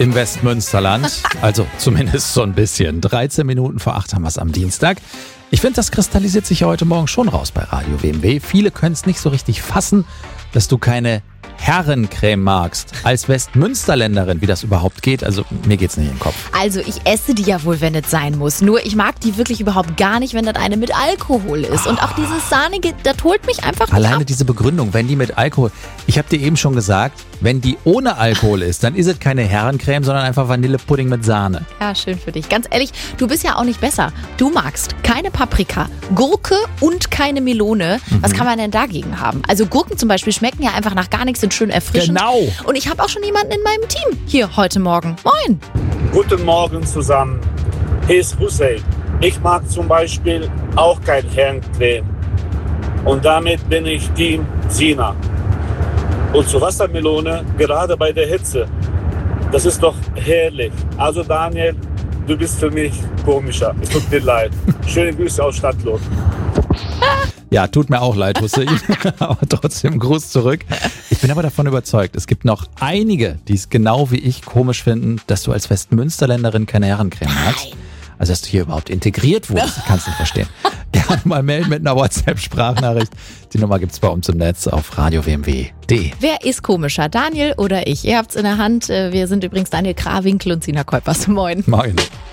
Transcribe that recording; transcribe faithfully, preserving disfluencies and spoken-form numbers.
im Westmünsterland. Also zumindest so ein bisschen. dreizehn Minuten vor acht haben wir es am Dienstag. Ich finde, das kristallisiert sich ja heute Morgen schon raus bei Radio W M W. Viele können es nicht so richtig fassen, dass du keine Herrencreme magst. Als Westmünsterländerin, wie das überhaupt geht, also mir geht's nicht in den Kopf. Also ich esse die ja wohl, wenn es sein muss. Nur ich mag die wirklich überhaupt gar nicht, wenn das eine mit Alkohol ist. Und auch dieses Sahnige, das holt mich einfach nicht Alleine ab. diese Begründung, wenn die mit Alkohol... Ich habe dir eben schon gesagt, wenn die ohne Alkohol ist, dann ist es keine Herrencreme, sondern einfach Vanillepudding mit Sahne. Ja, schön für dich. Ganz ehrlich, du bist ja auch nicht besser. Du magst keine Paprika, Gurke und keine Melone. Mhm. Was kann man denn dagegen haben? Also Gurken zum Beispiel schmecken ja einfach nach gar nichts, sind schön erfrischend. Genau. Und ich habe auch schon jemanden in meinem Team hier heute Morgen. Moin. Guten Morgen zusammen. Hier ist Hussein. Ich mag zum Beispiel auch kein Herrencreme. Und damit bin ich Team Sina. Und zur Wassermelone, gerade bei der Hitze, das ist doch herrlich. Also Daniel, du bist für mich komischer. Es tut mir leid. Schöne Grüße aus Stadtlohn. Ja, tut mir auch leid, Hussein, aber trotzdem Gruß zurück. Ich bin aber davon überzeugt, es gibt noch einige, die es genau wie ich komisch finden, dass du als Westmünsterländerin keine Herrencreme magst. Also, dass du hier überhaupt integriert wurdest, ich kann es nicht verstehen. Gerne mal melden mit einer WhatsApp-Sprachnachricht. Die Nummer gibt's bei uns im Netz auf radio w m w punkt d e. Wer ist komischer, Daniel oder ich? Ihr habt's in der Hand. Wir sind übrigens Daniel Krawinkel und Sina Kuipers. Moin. Moin.